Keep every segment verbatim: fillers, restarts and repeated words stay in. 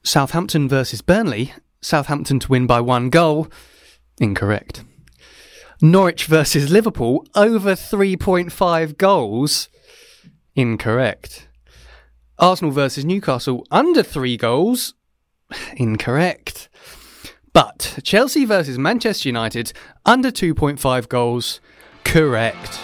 Southampton versus Burnley. Southampton to win by one goal. Incorrect. Norwich versus Liverpool. Over three point five goals. Incorrect. Arsenal versus Newcastle. Under three goals. Incorrect. But Chelsea versus Manchester United. Under two point five goals. Correct.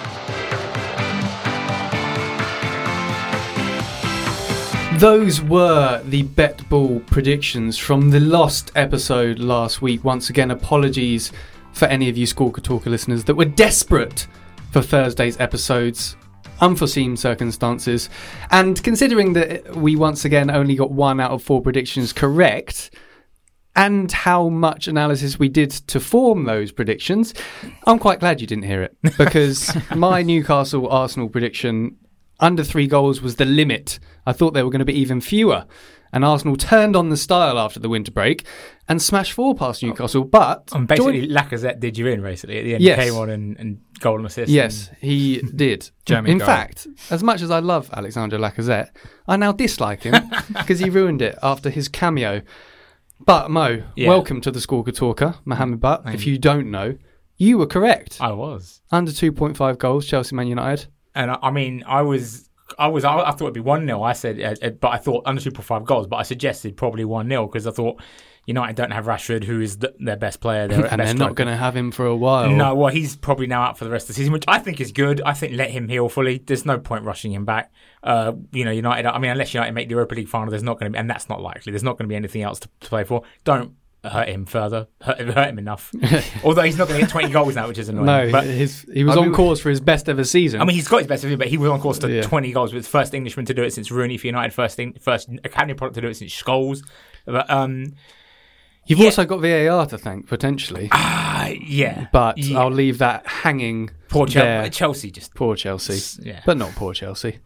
Those were the Bet Ball predictions from the lost episode last week. Once again, apologies for any of you Squawka Talker listeners that were desperate for Thursday's episodes. Unforeseen circumstances. And considering that we once again only got one out of four predictions correct, and how much analysis we did to form those predictions, I'm quite glad you didn't hear it. Because my Newcastle Arsenal prediction, under three goals, was the limit. I thought there were going to be even fewer. And Arsenal turned on the style after the winter break and smashed four past Newcastle. But and basically, join- Lacazette did you in, basically. At the end, yes. He came on and, and goal and assist. Yes, and he did. German in goal. fact, as much as I love Alexandre Lacazette, I now dislike him because he ruined it after his cameo. But, Mo, yeah. welcome to the Squawka Talker, Mohammed Butt. Thank if you. you don't know, you were correct. I was. Under two point five goals, Chelsea Man United. And I, I mean, I was... I was. I, I thought it'd be one nil. I said, uh, but I thought under two point five goals. But I suggested probably one nil because I thought United don't have Rashford, who is the, their best player, their and best they're not going to have him for a while. No, well, he's probably now out for the rest of the season, which I think is good. I think let him heal fully. There's no point rushing him back. Uh, you know, United. I mean, unless United make the Europa League final, there's not going to be, and that's not likely. There's not going to be anything else to, to play for. Don't hurt him further. Hurt, hurt him enough. Although he's not going to get twenty goals now, which is annoying. No, but his, he was I on mean, course for his best ever season. I mean, he's got his best ever, but he was on course to yeah. twenty goals. With first Englishman to do it since Rooney for United, first first academy product to do it since Scholes. But um, you've yeah. also got V A R to thank potentially. Ah, uh, yeah. But yeah. I'll leave that hanging. Poor Chelsea. there. Chelsea just poor Chelsea. Yeah, but not poor Chelsea.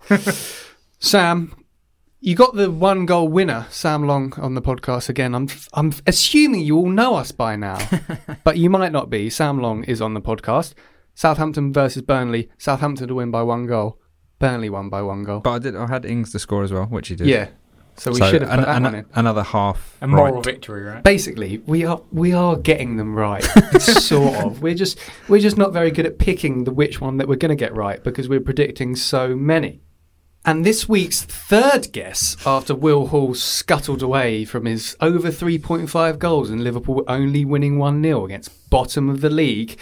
Sam. You got the one goal winner, Sam Long, on the podcast again. I'm I'm assuming you all know us by now, but you might not be. Sam Long is on the podcast. Southampton versus Burnley. Southampton to win by one goal. Burnley won by one goal. But I did. I had Ings to score as well, which he did. Yeah. So we so should have put an, that an, one in. Another half. a moral right. victory, right? Basically, we are we are getting them right, sort of. We're just we're just not very good at picking the which one that we're going to get right because we're predicting so many. And this week's third guess, after Will Hall scuttled away from his over three point five goals and Liverpool only winning one nil against bottom of the league,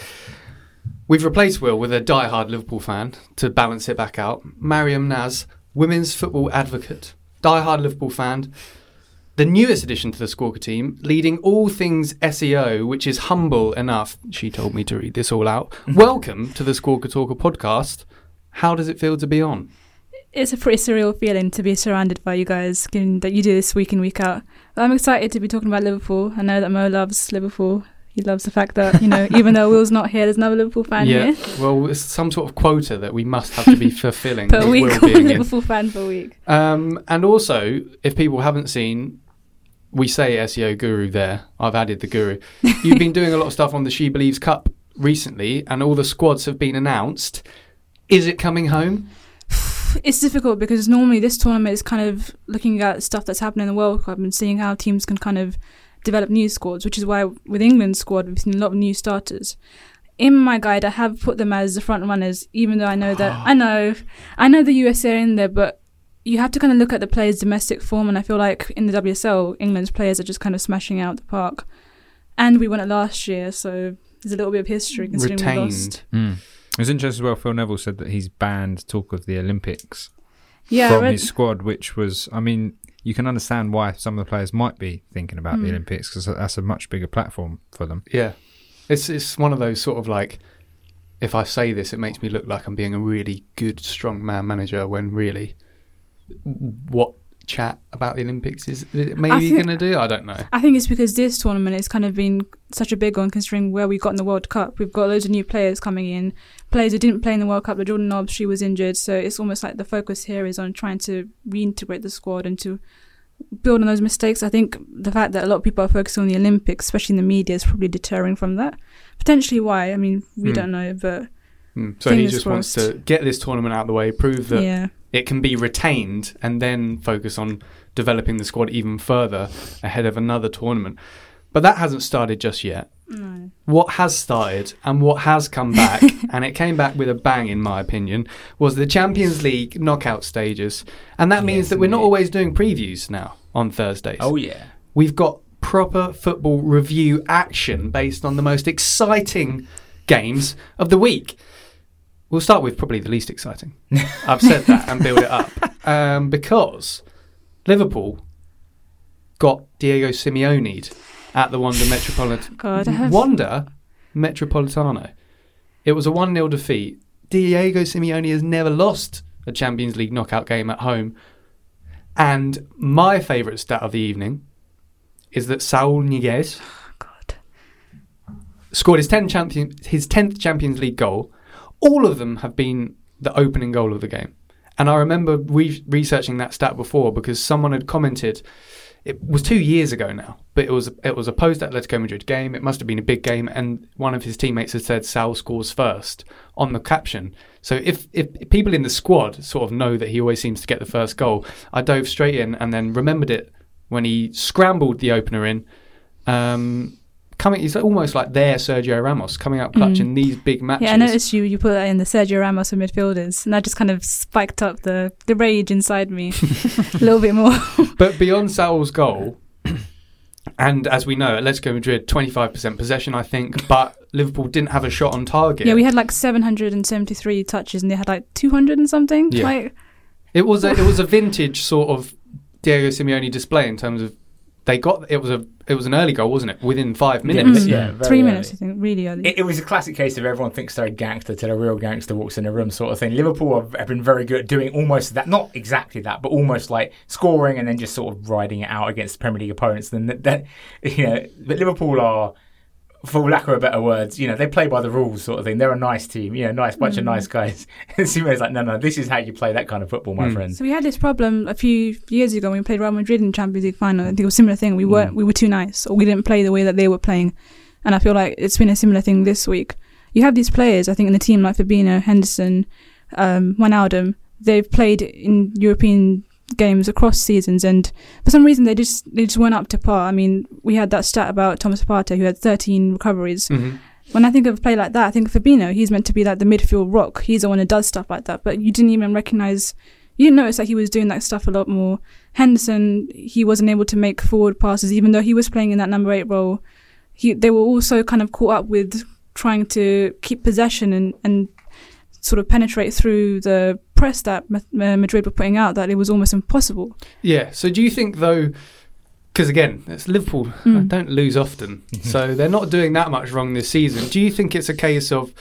we've replaced Will with a diehard Liverpool fan to balance it back out. Mariam Naz, women's football advocate, diehard Liverpool fan, the newest addition to the Squawka team, leading all things S E O, which is humble enough, she told me to read this all out. Welcome to the Squawka Talker podcast. How does it feel to be on? It's a pretty surreal feeling to be surrounded by you guys, given that you do this week in, week out. But I'm excited to be talking about Liverpool. I know that Mo loves Liverpool. He loves the fact that, you know, even though Will's not here, there's another Liverpool fan yeah. here. Well, it's some sort of quota that we must have to be fulfilling. Per week, Will one being Liverpool fan per week. Um, and also, if people haven't seen, we say S E O guru there. I've added the guru. You've been doing a lot of stuff on the She Believes Cup recently, and all the squads have been announced. Is it coming home? It's difficult because normally this tournament is kind of looking at stuff that's happening in the World Cup and seeing how teams can kind of develop new squads, which is why with England's squad we've seen a lot of new starters. In my guide, I have put them as the front runners, even though I know that I know, I know the U S A are in there, but you have to kind of look at the players' domestic form, and I feel like in the W S L, England's players are just kind of smashing out the park. And we won it last year, so there's a little bit of history considering Retained. we lost. Mm. It was interesting as well. Phil Neville said that he's banned talk of the Olympics Yeah, from I read- his squad, which was, I mean, you can understand why some of the players might be thinking about Mm. the Olympics because that's a much bigger platform for them. Yeah. It's it's one of those sort of like, if I say this, it makes me look like I'm being a really good strong man manager when really what chat about the Olympics is it maybe going to do? I don't know. I think it's because this tournament has kind of been such a big one considering where we got in the World Cup. We've got loads of new players coming in, players who didn't play in the World Cup, like Jordan Nobbs, she was injured, so it's almost like the focus here is on trying to reintegrate the squad and to build on those mistakes. I think the fact that a lot of people are focusing on the Olympics, especially in the media, is probably deterring from that. Potentially why, I mean, we Mm. don't know, but Mm. So he fingers just wants crossed. to get this tournament out of the way, prove that yeah. it can be retained, and then focus on developing the squad even further ahead of another tournament. But that hasn't started just yet. No. What has started and what has come back, and it came back with a bang in my opinion, was the Champions League knockout stages. And that means Yes, that we're not indeed. always doing previews now on Thursdays. Oh, yeah. We've got proper football review action based on the most exciting games of the week. We'll start with probably the least exciting. I've said that and build it up. Um, because Liverpool got Diego Simeone'd at the Wanda Metropolitan God, I have- Wanda Metropolitano. It was a one nil defeat. Diego Simeone has never lost a Champions League knockout game at home. And my favourite stat of the evening is that Saul Niguez God. scored his tenth champion, his tenth Champions League goal. All of them have been the opening goal of the game. And I remember re- researching that stat before because someone had commented. It was two years ago now, but it was it was a post-Atletico Madrid game. It must have been a big game, and one of his teammates had said Saul scores first on the caption. So if, if people in the squad sort of know that he always seems to get the first goal, I dove straight in and then remembered it when he scrambled the opener in. Um, coming, he's almost like their Sergio Ramos, coming out clutch Mm. in these big matches. Yeah, I noticed you you put that in the Sergio Ramos of midfielders, and that just kind of spiked up the, the rage inside me a little bit more. But beyond Saul's goal, and as we know, Atletico Madrid, twenty-five percent possession, I think, but Liverpool didn't have a shot on target. Yeah, we had like seven hundred seventy-three touches, and they had like two hundred and something. Yeah. Like, It was a, it was a vintage sort of Diego Simeone display in terms of they got it was a it was an early goal, wasn't it? Within five minutes. Mm. Yeah, very three early. minutes, I think, really early. It, it was a classic case of everyone thinks they're a gangster till a real gangster walks in the room sort of thing. Liverpool have, have been very good at doing almost that, not exactly that, but almost like scoring and then just sort of riding it out against Premier League opponents. Then that, that, you know, but Liverpool are, for lack of a better words, you know, they play by the rules sort of thing. They're a nice team, you know, nice bunch of nice guys. And Simeone's like, no, no, this is how you play that kind of football, my Mm. friends. So we had this problem a few years ago when we played Real Madrid in the Champions League final. I think it was a similar thing. We weren't, we were too nice, or we didn't play the way that they were playing. And I feel like it's been a similar thing this week. You have these players, I think, in the team like Fabinho, Henderson, um, Wijnaldum. They've played in European games across seasons, and for some reason they just they just weren't up to par. I mean, we had that stat about Thomas Partey who had thirteen recoveries. Mhm. When I think of a play like that, I think of Fabinho. He's meant to be like the midfield rock. He's the one who does stuff like that. But you didn't even recognise, you didn't notice that he was doing that stuff a lot more. Henderson, he wasn't able to make forward passes, even though he was playing in that number eight role. He, they were also kind of caught up with trying to keep possession and, and sort of penetrate through the press that Ma- uh, Madrid were putting out, that it was almost impossible. Yeah. So do you think though? Because again, it's Liverpool Mm. don't lose often, so they're not doing that much wrong this season. Do you think it's a case of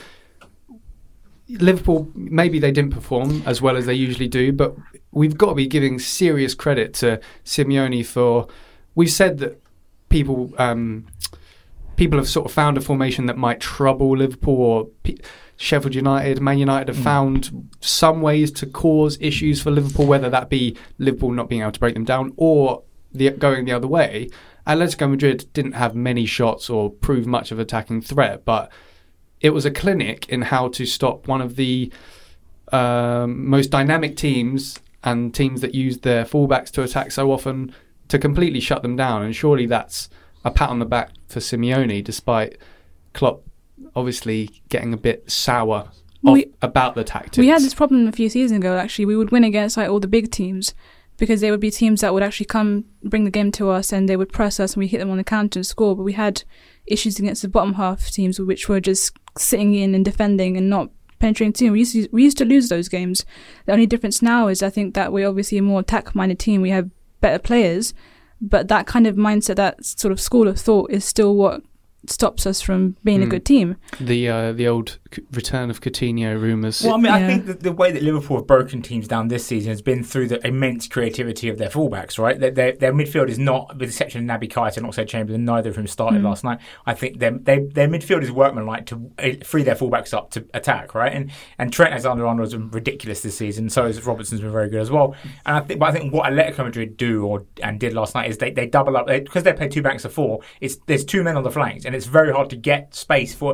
Liverpool, maybe they didn't perform as well as they usually do, but we've got to be giving serious credit to Simeone for, we've said that people um, people have sort of found a formation that might trouble Liverpool, or P- Sheffield United, Man United have Mm. found some ways to cause issues for Liverpool, whether that be Liverpool not being able to break them down or the, going the other way. Atletico Madrid didn't have many shots or prove much of attacking threat, but it was a clinic in how to stop one of the um, most dynamic teams and teams that use their fullbacks to attack so often, to completely shut them down. And surely that's a pat on the back for Simeone, despite Klopp obviously getting a bit sour Well, of, we- about the tactics. We had this problem a few seasons ago, actually. We would win against like all the big teams because there would be teams that would actually come bring the game to us and they would press us and we hit them on the counter and score. But we had issues against the bottom half teams, which were just sitting in and defending and not penetrating team. We used to, we used to lose those games. The only difference now is I think that we're obviously a more attack-minded team. We have better players, but that kind of mindset, that sort of school of thought is still what stops us from being a Mm. good team. The uh, the old c- return of Coutinho rumours. Well, I mean, I Yeah. think that the way that Liverpool have broken teams down this season has been through the immense creativity of their fullbacks, right? Their, their, their midfield is not, with the exception of Naby Keita and Oxlade Chamberlain, neither of whom started Mm. last night. I think their, they, their midfield is workmanlike to uh, free their fullbacks up to attack, right? And and Trent Alexander-Arnold has been ridiculous this season, so has Robertson's been very good as well. And I think, but I think what Atletico Madrid do or and did last night is they, they double up, they, because they play two banks of four, it's there's two men on the flanks, and it's very hard to get space for.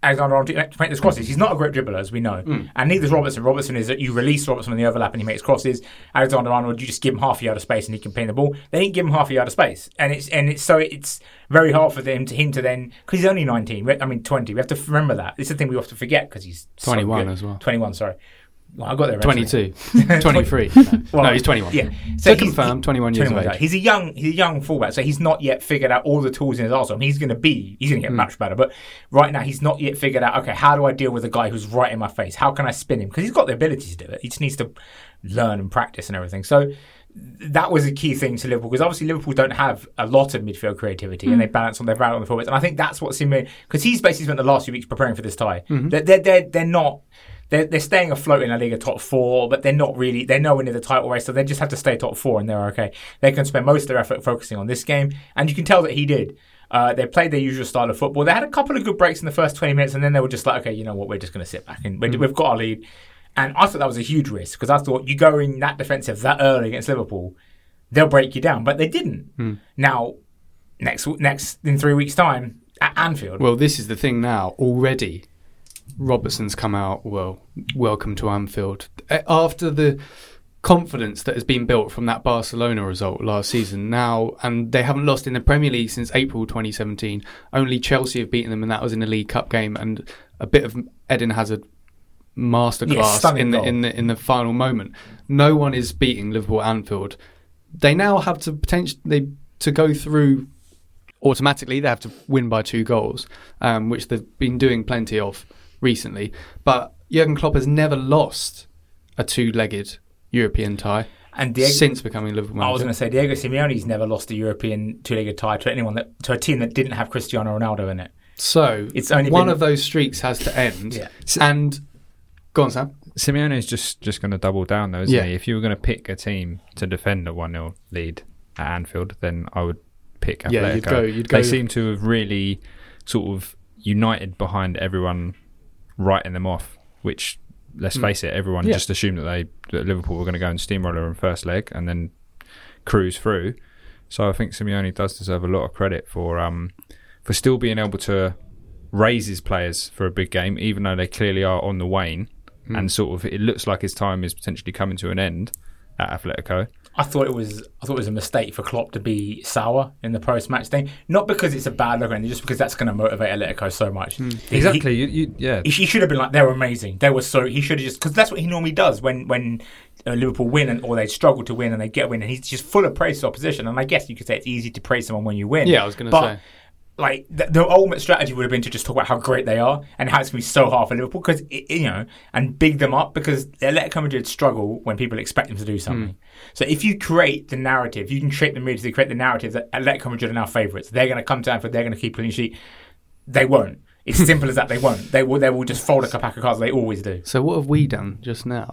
Alexander-Arnold to make those crosses. He's not a great dribbler, as we know. Mm. And neither is Robertson. Robertson is that you release Robertson on the overlap and he makes crosses. Alexander-Arnold, you just give him half a yard of space and he can pin the ball. They didn't give him half a yard of space. And it's and it's so it's very hard for them to him to then, because he's only nineteen, I mean twenty. We have to remember that. It's the thing we have to forget because he's twenty-one so good. as well. twenty-one, sorry. Well, I got there eventually. twenty-two. twenty-three. No, Well, no, he's twenty-one. Yeah. So he's- confirmed, twenty-one years twenty-one of age. He's a young, he's a young fullback, so he's not yet figured out all the tools in his arsenal. I mean, he's going to be, he's going to get Mm. much better. But right now, he's not yet figured out. Okay, how do I deal with a guy who's right in my face? How can I spin him? Because he's got the ability to do it. He just needs to learn and practice and everything. So that was a key thing to Liverpool, because obviously Liverpool don't have a lot of midfield creativity, and they balance on their balance on the forwards. And I think that's what Simeone, because he's basically spent the last few weeks preparing for this tie. Mm-hmm. They're, they're they're they're not. They're, they're staying afloat in La Liga top four, but they're not really, they're nowhere near the title race, so they just have to stay top four and they're okay. They can spend most of their effort focusing on this game, and you can tell that he did. Uh, they played their usual style of football. They had a couple of good breaks in the first twenty minutes, and then they were just like, okay, you know what, we're just going to sit back and we- Mm. we've got our lead. And I thought that was a huge risk, because I thought you go in that defensive that early against Liverpool, they'll break you down, but they didn't. Mm. Now, next next in three weeks' time at Anfield. Well, this is the thing now. Already, Robertson's come out, well, welcome to Anfield. After the confidence that has been built from that Barcelona result last season now, and they haven't lost in the Premier League since April twenty seventeen. Only Chelsea have beaten them, and that was in a League Cup game, and a bit of Eden Hazard Yeah, masterclass stunning in the goal. in the in the final moment. No one is beating Liverpool at Anfield. They now have to potentially to go through automatically. They have to win by two goals, um, which they've been doing plenty of recently. But Jurgen Klopp has never lost a two-legged European tie And Diego, since becoming Liverpool I was manager. going to say Diego Simeone's never lost a European two-legged tie to anyone that to a team that didn't have Cristiano Ronaldo in it. So It's only one been- of those streaks has to end. Yeah. And go on, Sam. Simeone is just, just going to double down, though, isn't Yeah. he? If you were going to pick a team to defend a one nil lead at Anfield, then I would pick Atletico. Yeah, you'd go- you'd go- They seem to have really sort of united behind everyone writing them off, which, let's Mm. face it, everyone Yeah. just assumed that they that Liverpool were going to go and steamroller in first leg and then cruise through. So I think Simeone does deserve a lot of credit for um for still being able to raise his players for a big game, even though they clearly are on the wane. Mm. And sort of, it looks like his time is potentially coming to an end at Atletico. I thought it was I thought it was a mistake for Klopp to be sour in the post-match thing. Not because it's a bad look, or anything, just because that's going to motivate Atletico so much. He- Exactly. you, you, yeah. He, he should have been like, they were amazing. They were so. He should have just, because that's what he normally does when when uh, Liverpool win and or they struggle to win and they get a win, and he's just full of praise to opposition. And I guess you could say it's easy to praise someone when you win. Yeah, I was going to But say. like the, the ultimate strategy would have been to just talk about how great they are and how it's going to be so hard for Liverpool, because you know, and big them up, because Atletico Madrid struggle when people expect them to do something. Mm. So if you create the narrative, you can shape the mood to create the narrative that Atletico Madrid are now favourites. They're going to come to Anfield. They're going to keep clean sheet. They won't. It's simple as that. They won't. They will. They will just fold a pack of cards. They always do. So what have we done just now?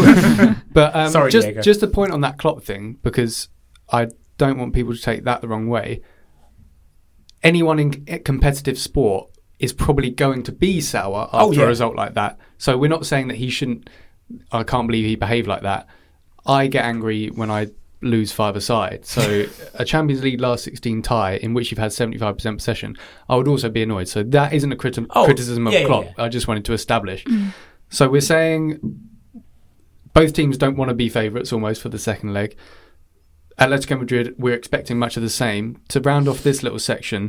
But um, Sorry, just Diego. just a point on that Klopp thing, because I don't want people to take that the wrong way. Anyone in competitive sport is probably going to be sour after Oh, yeah. a result like that. So we're not saying that he shouldn't. I can't believe he behaved like that. I get angry when I lose five aside. So a Champions League last sixteen tie in which you've had seventy-five percent possession, I would also be annoyed. So that isn't a criti- Oh, criticism of yeah, yeah, Klopp. yeah. I just wanted to establish. So we're saying both teams don't want to be favourites almost for the second leg. Atletico Madrid, we're expecting much of the same. To round off this little section,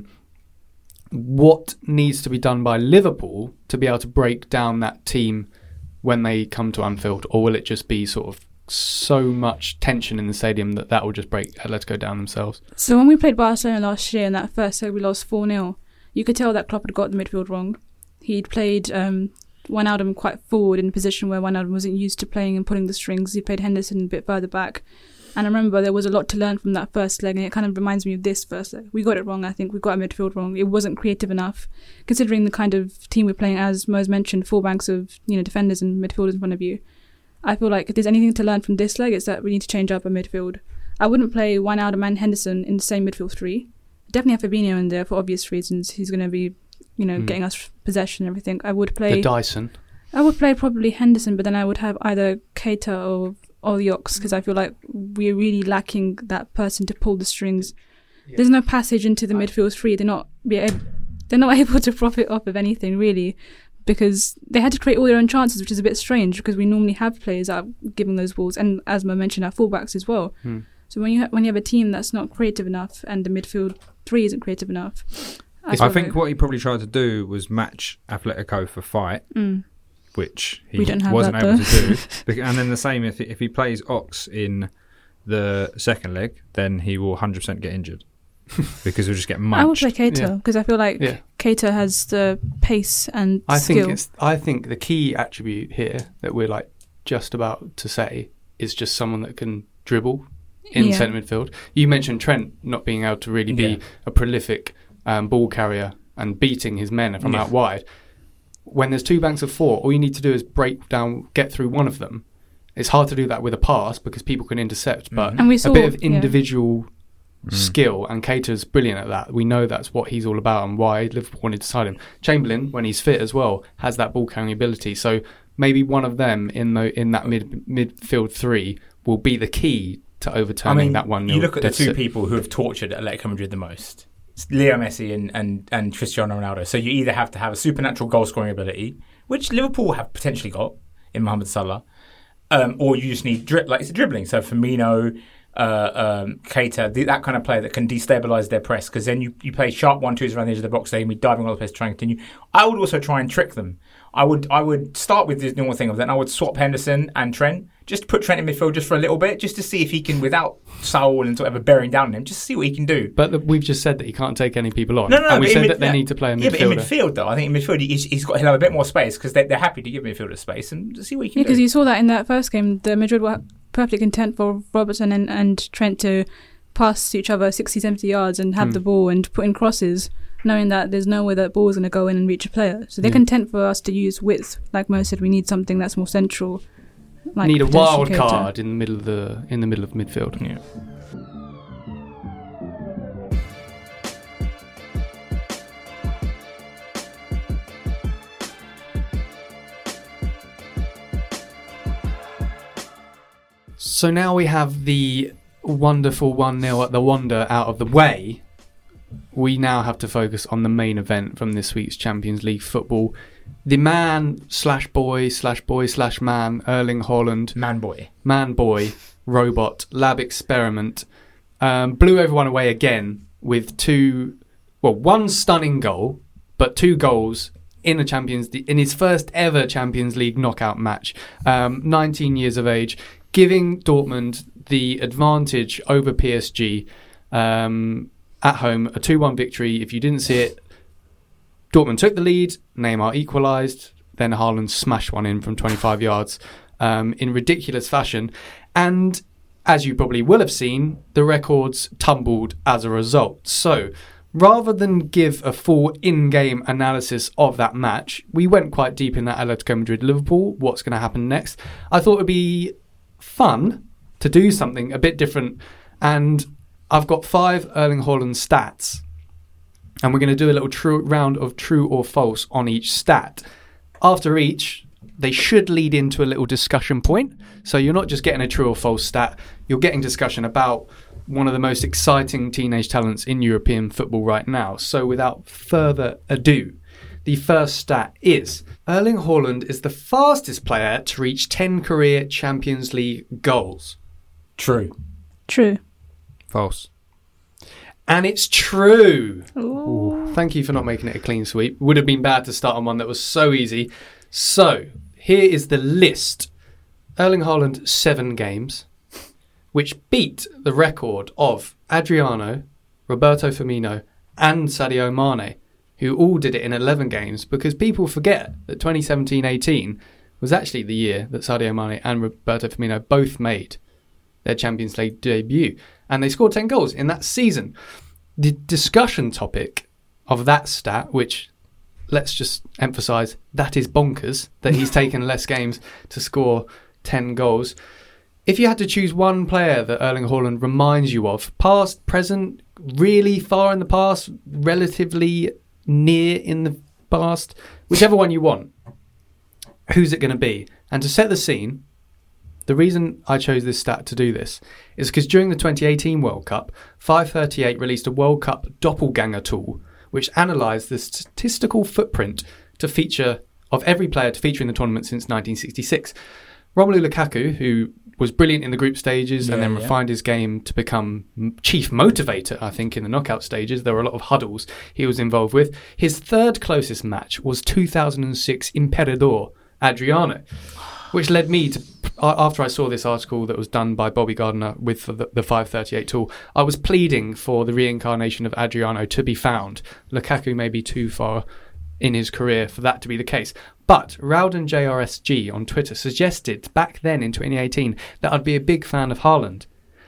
what needs to be done by Liverpool to be able to break down that team when they come to Anfield? Or will it just be sort of so much tension in the stadium that that will just break Atletico down themselves? So when we played Barcelona last year in that first leg, we lost four nil. You could tell that Klopp had got the midfield wrong. He'd played um, Wijnaldum quite forward in a position where Wijnaldum wasn't used to playing and pulling the strings. He played Henderson a bit further back. And I remember there was a lot to learn from that first leg, and it kind of reminds me of this first leg. We got it wrong, I think. We got our midfield wrong. It wasn't creative enough, considering the kind of team we're playing, as Mo's mentioned, four banks of you know defenders and midfielders in front of you. I feel like if there's anything to learn from this leg, it's that we need to change up our midfield. I wouldn't play Wijnaldum and Henderson in the same midfield three. Definitely have Fabinho in there for obvious reasons. He's going to be, you know, Mm. getting us possession and everything. I would The play... Dyson. I would play probably Henderson, but then I would have either Keita or or Yox, because I feel like we're really lacking that person to pull the strings. There's no passage into the midfield three. They're not be able, they're not able to profit off of anything really, because they had to create all their own chances, which is a bit strange because we normally have players that are giving those balls, and as Mo mentioned, our fullbacks as well. Hmm. So when you ha- when you have a team that's not creative enough and the midfield three isn't creative enough, I, I feel think like- what he probably tried to do was match Atletico for fight, Mm. which he We don't have wasn't that, able though. to do. Bec- and then the same if if he plays Ox in the second leg, then he will one hundred percent get injured because he'll just get I would munched. play Keita Yeah. because I feel like Yeah. Keita has the pace and I skill. think it's. I think the key attribute here that we're like just about to say is just someone that can dribble in Yeah. centre midfield. You mentioned Trent not being able to really be Yeah. a prolific um, ball carrier and beating his men from Yeah. out wide. When there's two banks of four, all you need to do is break down, get through one of them. It's hard to do that with a pass because people can intercept, but Mhm. And we a saw bit of yeah. individual Mm. skill, and Keita's brilliant at that. We know that's what he's all about and why Liverpool wanted to sign him. Chamberlain, when he's fit as well, has that ball carrying ability. So maybe one of them in the in that mid midfield three will be the key to I overturning mean, that one. you look at the two people who have tortured Atletico Madrid the most. It's Leo Messi and, and, and Cristiano Ronaldo. So you either have to have a supernatural goal-scoring ability, which Liverpool have potentially got in Mohamed Salah, um, or you just need dri- like it's dribbling. So Firmino, uh, um, Keita, the, that kind of player that can destabilise their press, because then you, you play sharp one-twos around the edge of the box, they can be diving all the place to try and continue. I would also try and trick them. I would I would start with the normal thing of then I would swap Henderson and Trent, just to put Trent in midfield just for a little bit, just to see if he can, without Saul and whatever bearing down on him, just see what he can do. But the, we've just said that he can't take any people on, No, no, no, and we but in said mid- that they yeah. need to play a Yeah, but in midfielder. midfield though, I think in midfield he's, he's got he'll have a bit more space because they're, they're happy to give midfielders space and see what he can Yeah, do. because you saw that in that first game, the Madrid were perfectly content for Robertson and, and Trent to pass to each other sixty, seventy yards and have Hmm. the ball and put in crosses, knowing that there's no way that ball is going to go in and reach a player. So they're Yeah. content for us to use width. Like Mo said, we need something that's more central. Like need a potentially wild Keita. card in the middle of the in the middle of midfield. Yeah. So now we have the wonderful one nil at the Wanda out of the way. We now have to focus on the main event from this week's Champions League football. The man slash boy slash boy slash man, Erling Haaland, Man boy. man boy, robot, lab experiment, um, blew everyone away again with two, well, one stunning goal, but two goals in a Champions in his first ever Champions League knockout match. Um, nineteen years of age, giving Dortmund the advantage over P S G um, at home, a two one victory. If you didn't see it, Dortmund took the lead, Neymar equalised, then Haaland smashed one in from twenty-five yards um, in ridiculous fashion. And as you probably will have seen, the records tumbled as a result. So rather than give a full in-game analysis of that match, we went quite deep in that Atletico Madrid-Liverpool, what's going to happen next. I thought it would be fun to do something a bit different. And I've got five Erling Haaland stats. And we're going to do a little true round of true or false on each stat. After each, they should lead into a little discussion point. So you're not just getting a true or false stat, you're getting discussion about one of the most exciting teenage talents in European football right now. So without further ado, the first stat is Erling Haaland is the fastest player to reach ten career Champions League goals. True. True. False. And it's true. Ooh. Thank you for not making it a clean sweep. Would have been bad to start on one that was so easy. So, here is the list. Erling Haaland, seven games, which beat the record of Adriano, Roberto Firmino, and Sadio Mane, who all did it in eleven games, because people forget that twenty seventeen eighteen was actually the year that Sadio Mane and Roberto Firmino both made their Champions League debut. And they scored ten goals in that season. The discussion topic of that stat, which let's just emphasise, that is bonkers, that he's taken less games to score ten goals. If you had to choose one player that Erling Haaland reminds you of, past, present, really far in the past, relatively near in the past, whichever one you want, who's it going to be? And to set the scene, the reason I chose this stat to do this is because during the twenty eighteen World Cup, five thirty-eight released a World Cup doppelganger tool, which analysed the statistical footprint to feature of every player to feature in the tournament since nineteen sixty-six. Romelu Lukaku, who was brilliant in the group stages yeah, and then yeah. refined his game to become chief motivator, I think, in the knockout stages. There were a lot of huddles he was involved with. His third closest match was two thousand six Imperador Adriano, which led me to, after I saw this article that was done by Bobby Gardner with the, the five thirty-eight tool, I was pleading for the reincarnation of Adriano to be found. Lukaku may be too far in his career for that to be the case. But Rowden J R S G on Twitter suggested back then in twenty eighteen that I'd be a big fan of Haaland.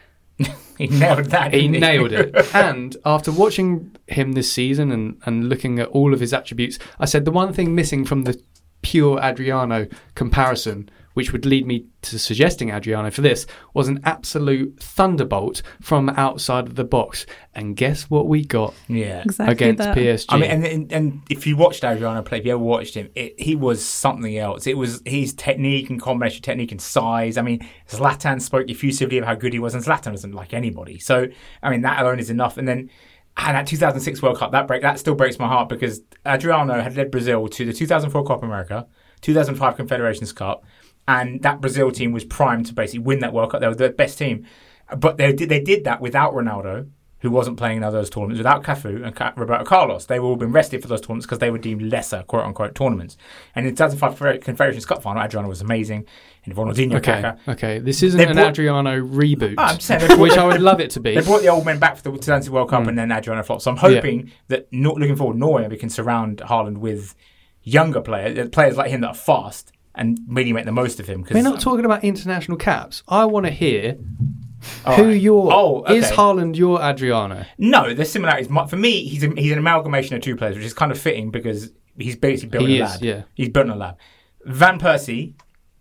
He nailed that. He didn't he? nailed it. And after watching him this season and, and looking at all of his attributes, I said the one thing missing from the pure Adriano comparison, which would lead me to suggesting Adriano for this, was an absolute thunderbolt from outside of the box. And guess what we got Yeah. Exactly against that. P S G? I mean, and, and and if you watched Adriano play, if you ever watched him, it, he was something else. It was his technique and combination technique and size. I mean, Zlatan spoke effusively of how good he was, and Zlatan doesn't like anybody. So, I mean, that alone is enough. And then, and that two thousand six World Cup, that break that still breaks my heart because Adriano had led Brazil to the two thousand four Copa America, two thousand five Confederations Cup, and that Brazil team was primed to basically win that World Cup. They were the best team, but they did they did that without Ronaldo, who wasn't playing in those tournaments, without Cafu and Ca- Roberto Carlos. They were all been rested for those tournaments because they were deemed lesser, quote unquote, tournaments. And in the two thousand five Confederations Cup final, Adriano was amazing, and Ronaldinho, Okay, Kaká. okay. This isn't They an brought- Adriano reboot, Oh, I'm saying they brought- which I would love it to be. They brought the old men back for the two thousand World Cup, Mm. and then Adriano flopped. So I'm hoping that, no, looking forward, Norway maybe can surround Haaland with younger players, players like him that are fast, and really make the most of him. We're not talking about international caps. I want to hear All who right. your Oh, okay. is Haaland your Adriano? No, there's similarities. My- For me, he's a, he's an amalgamation of two players, which is kind of fitting because he's basically built He in a is, lab. yeah. He's built in a lab. Van Persie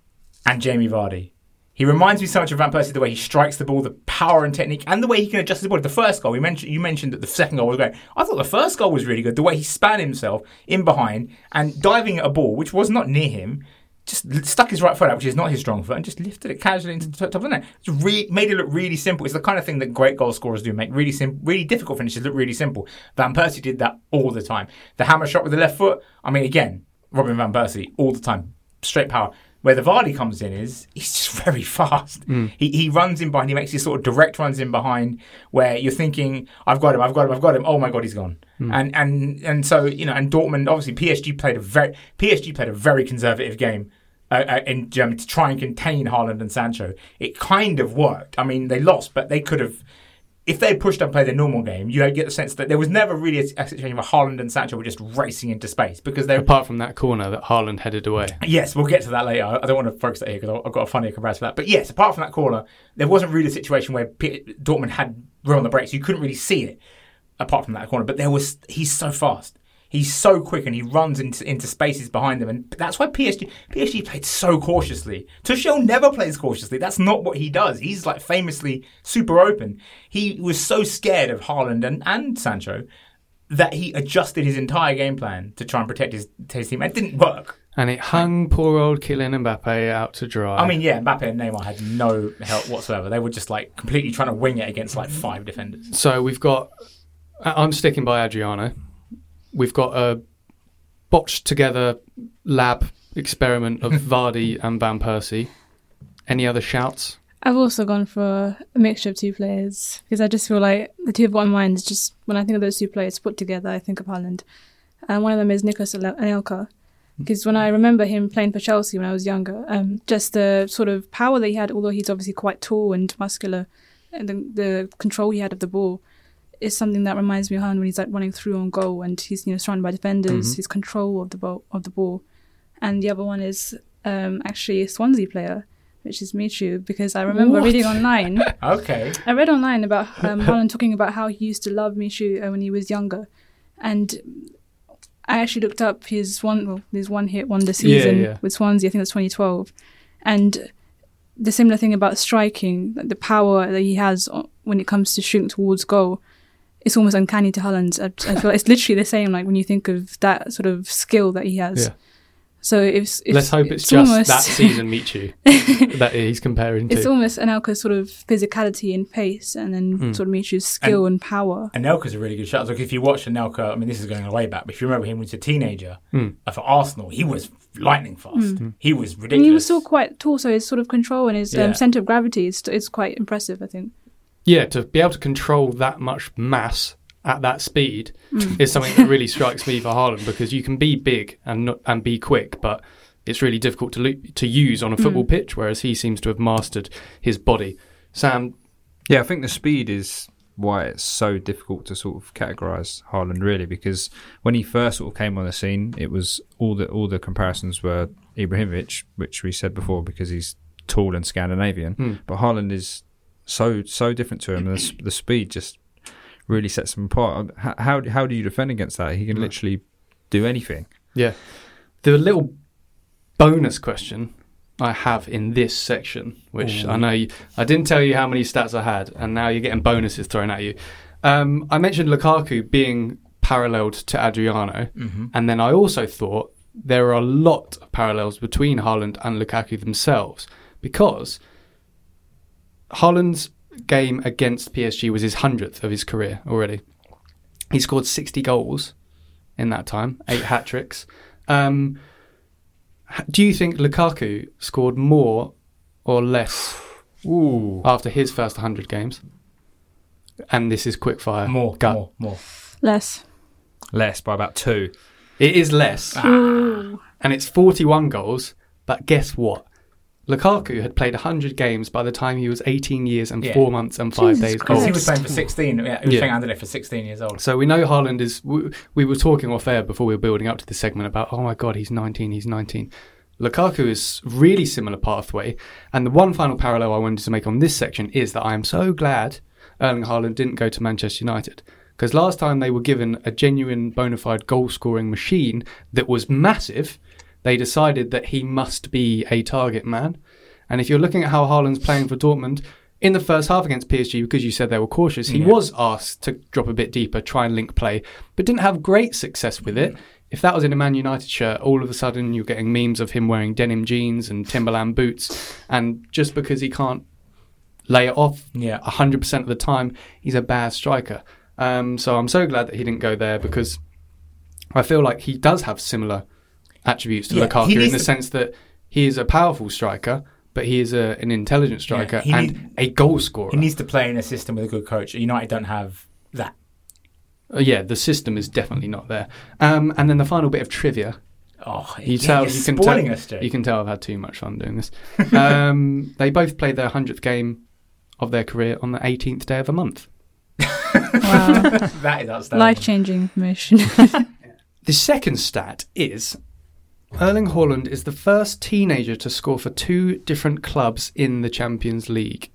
and Jamie Vardy. He reminds me so much of Van Persie, the way he strikes the ball, the power and technique, and the way he can adjust his body. The first goal, we mentioned, you mentioned that the second goal was great. I thought the first goal was really good. The way he span himself in behind and diving at a ball, which was not near him, just stuck his right foot out, which is not his strong foot, and just lifted it casually into the top of the net. Just re- made it look really simple. It's the kind of thing that great goal scorers do, make really sim- really difficult finishes look really simple. Van Persie did that all the time. The hammer shot with the left foot, I mean, again, Robin Van Persie, all the time. Straight power. Where the Vardy comes in is, he's just very fast. Mm. He he runs in behind, he makes these sort of direct runs in behind where you're thinking, I've got him, I've got him, I've got him, oh my God, he's gone. Mm. And and and so, you know, and Dortmund, obviously P S G played a very P S G played a very conservative game uh, uh, in Germany to try and contain Haaland and Sancho. It kind of worked. I mean, they lost, but they could have, if they pushed and played their normal game, you get the sense that there was never really a, a situation where Haaland and Sancho were just racing into space because they. Apart from that corner that Haaland headed away. Yes, we'll get to that later. I don't want to focus that here because I've got a funny comparison for that. But yes, apart from that corner, there wasn't really a situation where P- Dortmund had were on the brakes. You couldn't really see it apart from that corner. But there was. He's so fast. He's so quick and he runs into, into spaces behind them. And that's why P S G P S G played so cautiously. Tuchel never plays cautiously. That's not what he does. He's like famously super open. He was so scared of Haaland and, and Sancho that he adjusted his entire game plan to try and protect his, his team. It didn't work. And it hung poor old Kylian Mbappe out to dry. I mean, yeah, Mbappe and Neymar had no help whatsoever. They were just like completely trying to wing it against like five defenders. So we've got, I'm sticking by Adriano. We've got a botched together lab experiment of Vardy and Van Persie. Any other shouts? I've also gone for a mixture of two players because I just feel like the two I've got in mind is just when I think of those two players put together, I think of Haaland. And one of them is Nicolas Anelka. Because when I remember him playing for Chelsea when I was younger, um, just the sort of power that he had, although he's obviously quite tall and muscular, and the, the control he had of the ball is something that reminds me of Haaland when he's like running through on goal and he's, you know, surrounded by defenders, Mm-hmm. his control of the ball of the ball. And the other one is um, actually a Swansea player, which is Michu, because I remember What? reading online. Okay. I read online about um, Haaland talking about how he used to love Michu uh, when he was younger, and I actually looked up his one well, his one hit wonder season Yeah, yeah. with Swansea. I think that's twenty twelve, and the similar thing about striking, like the power that he has o- when it comes to shooting towards goal. It's almost uncanny to Haaland. I, I feel like it's literally the same. Like when you think of that sort of skill that he has. Yeah. So it's, it's Let's hope it's, it's just almost, that season Michu that he's comparing to. It's almost Anelka's sort of physicality and pace, and then Mm. sort of Michu's skill and, and power. Anelka's a really good shot. Like if you watch Anelka, I mean, this is going way back, but if you remember him when he was a teenager Mm. uh, for Arsenal, he was lightning fast. Mm. He was ridiculous. And he was still quite tall, so his sort of control and his Yeah. um, centre of gravity is, is quite impressive, I think. Yeah, to be able to control that much mass at that speed Mm. is something that really strikes me for Haaland, because you can be big and not, and be quick, but it's really difficult to lo- to use on a football Mm. pitch, whereas he seems to have mastered his body. Sam, Yeah, I think the speed is why it's so difficult to sort of categorise Haaland, really, because when he first sort of came on the scene, it was all the all the comparisons were Ibrahimovic, which we said before, because he's tall and Scandinavian. Mm. But Haaland is so so different to him, and the, the speed just really sets him apart. How how, how do you defend against that? He can Mm. literally do anything. yeah, the little bonus question I have in this section, which Ooh. I know you, I didn't tell you how many stats I had, and now you're getting bonuses thrown at you. Um, I mentioned Lukaku being paralleled to Adriano, Mm-hmm. and then I also thought there are a lot of parallels between Haaland and Lukaku themselves, because Haaland's game against P S G was his hundredth of his career already. He scored sixty goals in that time, eight hat-tricks. Um, h- do you think Lukaku scored more or less Ooh. after his first one hundred games? And this is quickfire. More, gut. more, more. Less. Less by about two. It is less. Ooh. And it's forty-one goals. But guess what? Lukaku had played one hundred games by the time he was eighteen years and Yeah. four months and five Jesus days Because old. he was playing for sixteen. Yeah, he was Yeah. playing Anderlecht for sixteen years old. So we know Haaland is... We, we were talking off air before we were building up to this segment about, oh my God, he's nineteen, he's nineteen. Lukaku is really similar pathway. And the one final parallel I wanted to make on this section is that I am so glad Erling Haaland didn't go to Manchester United. Because last time they were given a genuine bona fide goal-scoring machine that was massive, they decided that he must be a target man. And if you're looking at how Haaland's playing for Dortmund, in the first half against P S G, because you said they were cautious, he Yeah. was asked to drop a bit deeper, try and link play, but didn't have great success with it. If that was in a Man United shirt, all of a sudden you're getting memes of him wearing denim jeans and Timberland boots. And just because he can't lay it off Yeah. one hundred percent of the time, he's a bad striker. Um, so I'm so glad that he didn't go there, because I feel like he does have similar attributes to Yeah, he Lukaku in needs the to- sense that he is a powerful striker, but he is a, an intelligent striker he and need- a goal scorer. He needs to play in a system with a good coach. United don't have that. Uh, yeah, the system is definitely not there. Um, and then the final bit of trivia. Oh, You yeah, tell you're you can tell, spoiling us, Jay. you can tell I've had too much fun doing this. Um, they both played their hundredth game of their career on the eighteenth day of a month. Wow. That is outstanding. Life-changing information. The second stat is Erling Haaland is the first teenager to score for two different clubs in the Champions League.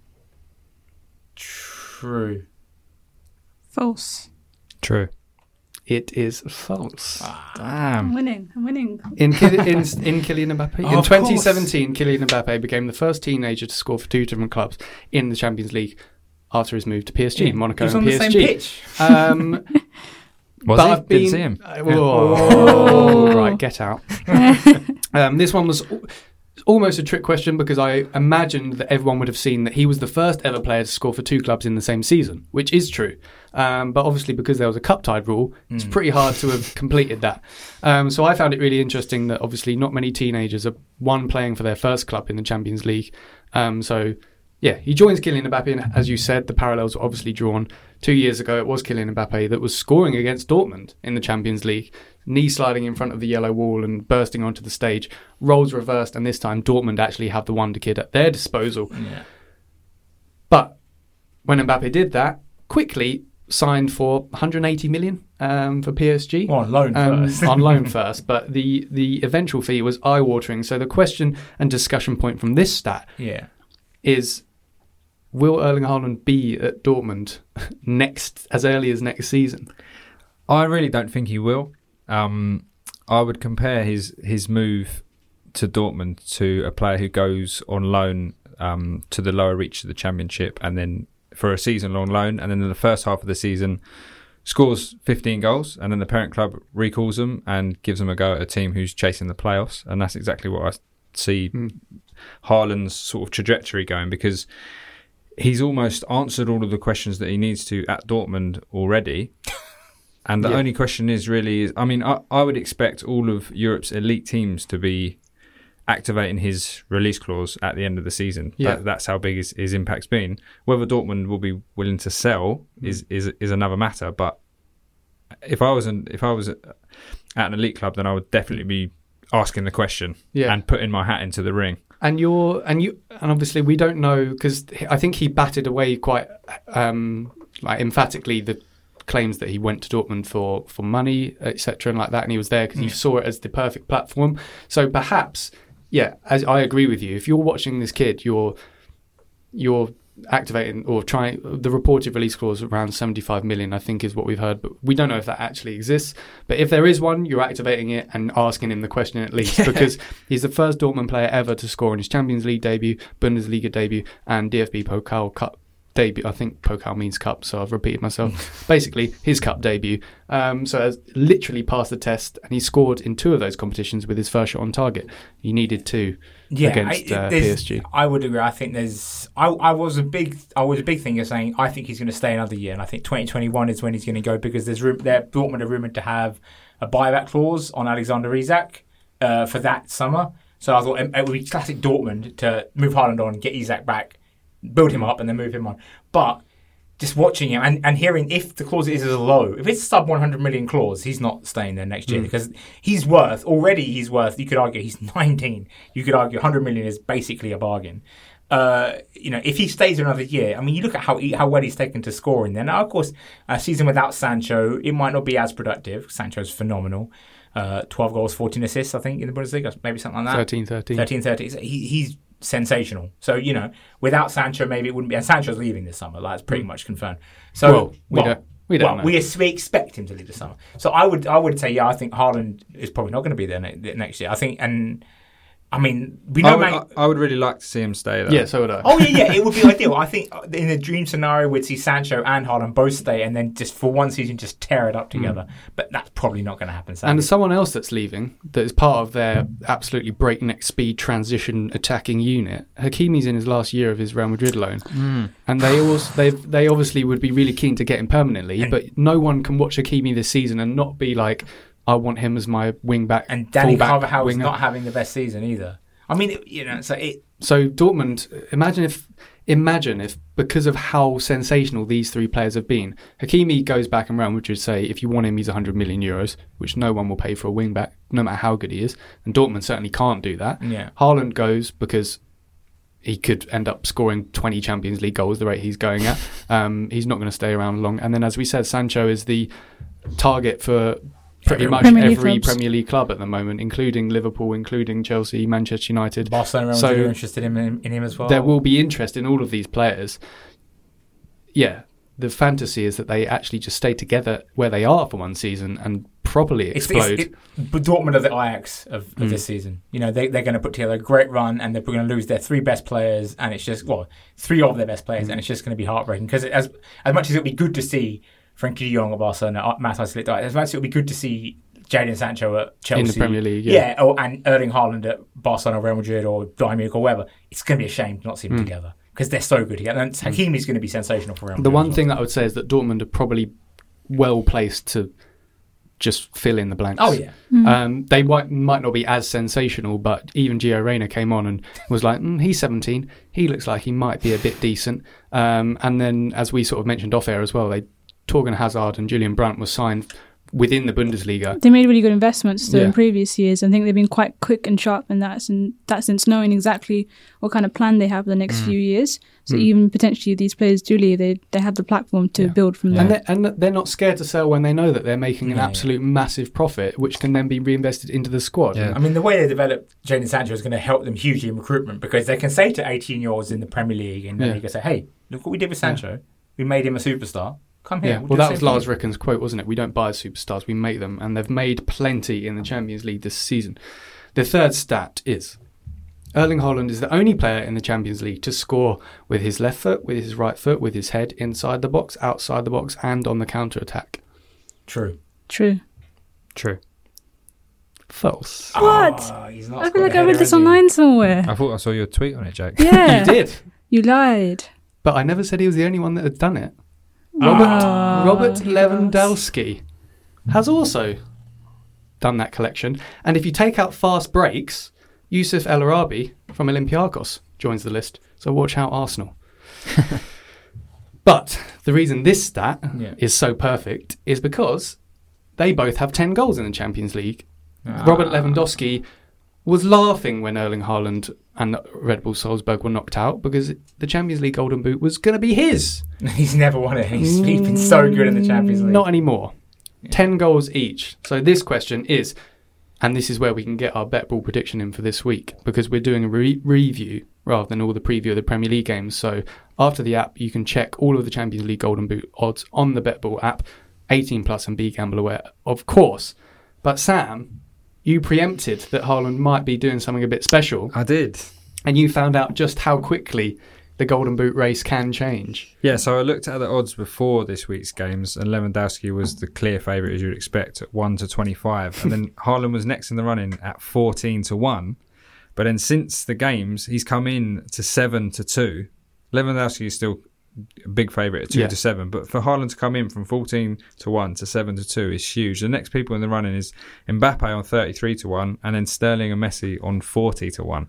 True. False. True. It is false. Ah. I'm Damn. winning. I'm winning. In, Kyli- in, in Kylian Mbappe. Oh, in of twenty seventeen, Kylian Mbappe became the first teenager to score for two different clubs in the Champions League after his move to P S G, Yeah, Monaco he was and on P S the G. same pitch. Um, Was but he? I've been, Didn't see him. Uh, whoa. Right, get out. um, this one was al- almost a trick question, because I imagined that everyone would have seen that he was the first ever player to score for two clubs in the same season, which is true. Um, but obviously, because there was a cup-tied rule, it's Mm. pretty hard to have completed that. Um, so I found it really interesting that obviously not many teenagers are, one, playing for their first club in the Champions League. Um, so, yeah, he joins Kylian Mbappe, and as you said, the parallels were obviously drawn. Two years ago, it was Kylian Mbappe that was scoring against Dortmund in the Champions League, knee sliding in front of the yellow wall and bursting onto the stage, roles reversed, and this time Dortmund actually have the wonder kid at their disposal. Yeah. But when Mbappe did that, quickly signed for one hundred eighty million um, for P S G. Well, on loan Um, first. on loan first, but the, the eventual fee was eye-watering. So the question and discussion point from this stat Yeah. is, will Erling Haaland be at Dortmund next, as early as next season? I really don't think he will. Um, I would compare his his move to Dortmund to a player who goes on loan um, to the lower reach of the Championship, and then for a season long loan, and then in the first half of the season scores fifteen goals, and then the parent club recalls them and gives them a go at a team who's chasing the playoffs. And that's exactly what I see mm. Haaland's sort of trajectory going, because he's almost answered all of the questions that he needs to at Dortmund already. And the yeah. only question is really, is, I mean, I, I would expect all of Europe's elite teams to be activating his release clause at the end of the season. Yeah. That, that's how big his, his impact's been. Whether Dortmund will be willing to sell mm. is, is is another matter. But if I was an, if I was at an elite club, then I would definitely be asking the question yeah. and putting my hat into the ring. And you're and you and obviously we don't know, because I think he batted away quite um, like emphatically the claims that he went to Dortmund for for money, et cetera, and like that, and he was there because mm. he saw it as the perfect platform. So perhaps, yeah, as I agree with you, if you're watching this kid, you're you're activating or trying. The reported release clause around seventy-five million, I think, is what we've heard, but we don't know if that actually exists. But if there is one, you're activating it and asking him the question at least, yeah. because he's the first Dortmund player ever to score in his Champions League debut, Bundesliga debut, and D F B Pokal Cup debut. I think Pokal means cup, so I've repeated myself. Basically, his cup debut. Um, so has literally passed the test, and he scored in two of those competitions with his first shot on target. He needed two yeah, against I, uh, P S G. I would agree. I think there's. I, I was a big. I was a big thing of saying I think he's going to stay another year, and I think twenty twenty-one is when he's going to go, because there's room. There, Dortmund are rumoured to have a buyback clause on Alexander Isak uh, for that summer. So I thought it, it would be classic Dortmund to move Haaland on, get Isak back, build him up, and then move him on. But just watching him and, and hearing if the clause is as low, if it's a sub one hundred million clause, he's not staying there next year mm. because he's worth, already he's worth, you could argue he's nineteen. You could argue one hundred million is basically a bargain. Uh, you know, if he stays another year, I mean, you look at how he, how well he's taken to scoring there. Now, of course, a season without Sancho, it might not be as productive. Sancho's phenomenal. Uh, twelve goals, fourteen assists, I think, in the Bundesliga, maybe something like that. thirteen thirteen. thirteen thirteen. He, he's sensational. So, you know, without Sancho, maybe it wouldn't be. And Sancho's leaving this summer. Like, it's pretty much confirmed. So, well, we well, don't, we don't well, know. We, we expect him to leave this summer. So, I would I would say, yeah, I think Haaland is probably not going to be there ne- next year. I think, and I mean, we know. I would, Man- I, I would really like to see him stay there. Yeah, so would I. Oh, yeah, yeah, it would be ideal. I think in the dream scenario, we'd see Sancho and Haaland both stay and then just for one season just tear it up together. Mm. But that's probably not going to happen, sadly. And there's someone else that's leaving that is part of their absolutely breakneck speed transition attacking unit. Hakimi's in his last year of his Real Madrid loan. Mm. And they also, they they obviously would be really keen to get him permanently, and but no one can watch Hakimi this season and not be like, I want him as my wing back. And Danny Carvajal is winger. not having the best season either. I mean, it, you know, so it. So Dortmund, imagine if, imagine if because of how sensational these three players have been, Hakimi goes back and Real Madrid say, if you want him, he's one hundred million euros, which no one will pay for a wing back, no matter how good he is. And Dortmund certainly can't do that. Yeah. Haaland goes because he could end up scoring twenty Champions League goals the rate he's going at. um, he's not going to stay around long. And then, as we said, Sancho is the target for pretty much Premier every League Premier League club at the moment, including Liverpool, including Chelsea, Manchester United. Barcelona are so interested in, in him as well. There will be interest in all of these players. Yeah, the fantasy is that they actually just stay together where they are for one season and properly explode. It's, it's, it, but Dortmund are the Ajax of, of mm. this season. You know, they, they're going to put together a great run and they're going to lose their three best players, and it's just, well, three of their best players, mm. and it's just going to be heartbreaking because as as much as it would be good to see Frenkie de Jong at Barcelona, Matthias Ligt, as much as it would be good to see Jadon Sancho at Chelsea in the Premier League, yeah, yeah or, and Erling Haaland at Barcelona, Real Madrid, or Bayern Munich, or wherever. It's going to be a shame to not see them mm. together because they're so good together. And Hakimi's going to be sensational for Real Madrid. The one well. thing that I would say is that Dortmund are probably well placed to just fill in the blanks. Oh yeah, mm. um, they might might not be as sensational, but even Gio Reyna came on and was like, mm, he's seventeen. He looks like he might be a bit decent. Um, and then, as we sort of mentioned off air as well, they. Torgan Hazard and Julian Brandt were signed within the Bundesliga. They made really good investments though yeah. in previous years. I think they've been quite quick and sharp in that, in that sense, knowing exactly what kind of plan they have for the next mm. few years. So mm. even potentially these players do leave, they they have the platform to yeah. build from and there. They're, and they're not scared to sell when they know that they're making an yeah, absolute yeah. massive profit, which can then be reinvested into the squad. Yeah. I mean, the way they develop Jadon Sancho is going to help them hugely in recruitment because they can say to eighteen-year-olds in the Premier League, and then yeah. you can say, hey, look what we did with Sancho. Yeah. We made him a superstar. Come here. Yeah. We'll, well, that was thing. Lars Ricken's quote, wasn't it? We don't buy superstars, we make them. And they've made plenty in the Champions League this season. The third stat is Erling Haaland is the only player in the Champions League to score with his left foot, with his right foot, with his head inside the box, outside the box, and on the counter-attack. True. True. True. False. What? Oh, he's not I feel scored like a I read header, this has he? online somewhere. I thought I saw your tweet on it, Jake. Yeah. You did. You lied. But I never said he was the only one that had done it. Oh. Robert, Ah, Robert he Lewandowski has also done that collection. And if you take out fast breaks, Yusuf El Arabi from Olympiacos joins the list. So watch out, Arsenal. But the reason this stat Yeah. is so perfect is because they both have ten goals in the Champions League. Ah. Robert Lewandowski was laughing when Erling Haaland and Red Bull Salzburg were knocked out because the Champions League Golden Boot was going to be his. He's never won it. He's, he's been so good in the Champions League. Not anymore. ten goals each. So this question is, and this is where we can get our bet ball prediction in for this week, because we're doing a re- review rather than all the preview of the Premier League games. So after the app, you can check all of the Champions League Golden Boot odds on the BetBall app, eighteen plus and Be Gamble Aware, of course. But Sam, you preempted that Haaland might be doing something a bit special, I did. and you found out just how quickly the Golden Boot race can change. Yeah, so I looked at the odds before this week's games, and Lewandowski was the clear favourite, as you'd expect, at one to twenty-five. And then Haaland was next in the running at fourteen to one. But then since the games, he's come in to seven to two. Lewandowski is still a big favourite at two Yeah. to seven. But for Haaland to come in from fourteen to one to seven to two is huge. The next people in the running is Mbappe on thirty-three to one, and then Sterling and Messi on forty to one.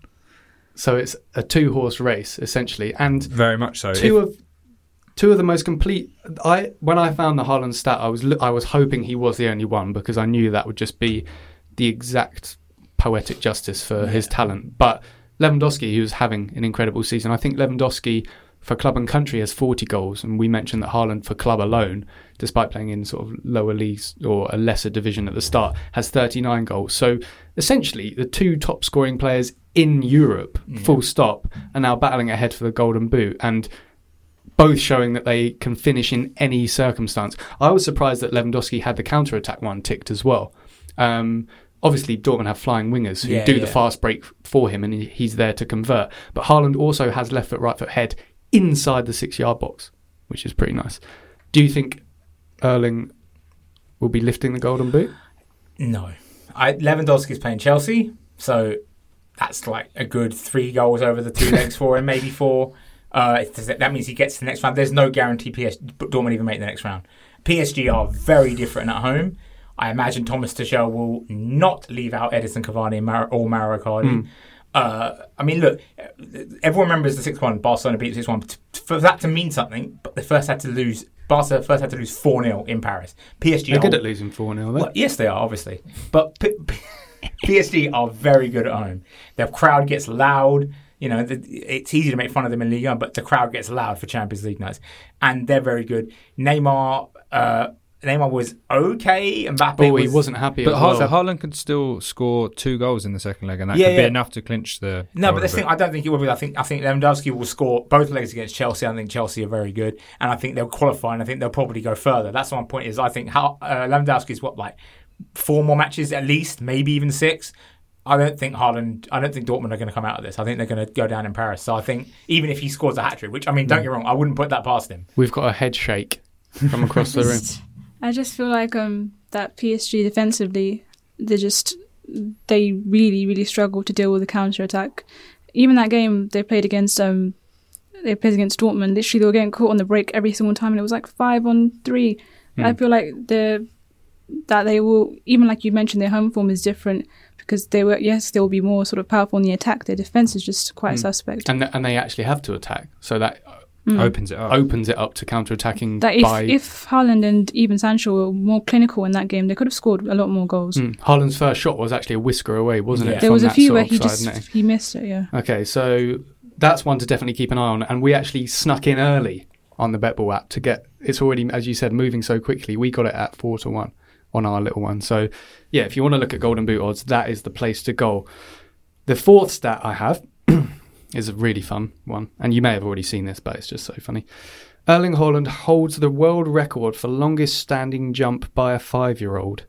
So it's a two-horse race, essentially. And Very much so. two If- of two of the most complete. I when I found the Haaland stat, I was lo- I was hoping he was the only one because I knew that would just be the exact poetic justice for his talent. But Lewandowski, who's having an incredible season, I think Lewandowski for club and country has forty goals, and we mentioned that Haaland for club alone, despite playing in sort of lower leagues or a lesser division at the start, has thirty-nine goals. So essentially, the two top scoring players in Europe, full stop, are now battling ahead for the Golden Boot, and both showing that they can finish in any circumstance. I was surprised that Lewandowski had the counter-attack one ticked as well. Um, obviously, Dortmund have flying wingers who Yeah, do yeah. the fast break for him, and he- he's there to convert. But Haaland also has left foot, right foot, head inside the six-yard box, which is pretty nice. Do you think Erling will be lifting the Golden Boot? No. I, Lewandowski's playing Chelsea, so that's like a good three goals over the two legs for him, maybe four. Uh, it- that means he gets to the next round. There's no guarantee P S G, Dortmund even make the next round. P S G are very different at home. I imagine Thomas Tuchel will not leave out Edison Cavani and Mar- or Mauro Icardi. Mm. Uh, I mean, look, everyone remembers the six one. Barcelona beat six one. For that to mean something, but they first had to lose. Barca first had to lose four nil in Paris. P S G They're are, good at losing four nil, though. well, yes, they are, obviously. But P- P- P S G are very good at home. Their crowd gets loud. You know, the, it's easy to make fun of them in Ligue one, but the crowd gets loud for Champions League nights. And they're very good. Neymar uh, Neymar was okay. Mbappe Oh, was... he wasn't happy But as Har- well. Haaland could still score two goals in the second leg, and that Yeah, could yeah. be enough to clinch the. No, but Golden this thing, Boot. I don't think it will be. I think I think Lewandowski will score both legs against Chelsea. I think Chelsea are very good, and I think they'll qualify, and I think they'll probably go further. That's my point. Is I think how uh, Lewandowski's what like four more matches at least, maybe even six. I don't think Haaland. I don't think Dortmund are going to come out of this. I think they're going to go down in Paris. So I think even if he scores a hat trick, which I mean, don't get me wrong, I wouldn't put that past him. We've got a head shake from across the room. Just- I just feel like um that P S G defensively, they just they really really struggle to deal with the counter attack. Even that game they played against um they played against Dortmund, literally they were getting caught on the break every single time, and it was like five on three. I feel like the that they will, even like you mentioned, their home form is different because they were yes they will be more sort of powerful in the attack. Their defense is just quite suspect. And, th- and they actually have to attack. So that opens it up. opens it up to counter-attacking That if by... if Haaland and even Sancho were more clinical in that game, they could have scored a lot more goals. Mm. Haaland's first shot was actually a whisker away, wasn't Yeah. it? There from was a that few sort where of he side just net? he missed it. Yeah. Okay, so that's one to definitely keep an eye on. And we actually snuck in early on the BetBall app to get... It's already, as you said, moving so quickly. We got it at four to one on our little one. So, yeah, if you want to look at Golden Boot odds, that is the place to go. The fourth stat I have is a really fun one. And you may have already seen this, but it's just so funny. Erling Haaland holds the world record for longest standing jump by a five-year-old.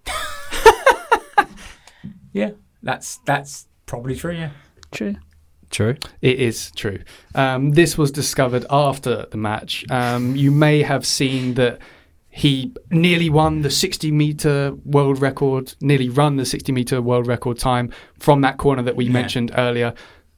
Yeah, that's that's probably true. Yeah. True. True. It is true. Um, this was discovered after the match. Um, you may have seen that He nearly won the sixty metre world record, nearly run the sixty metre world record time from that corner that we Yeah. mentioned earlier.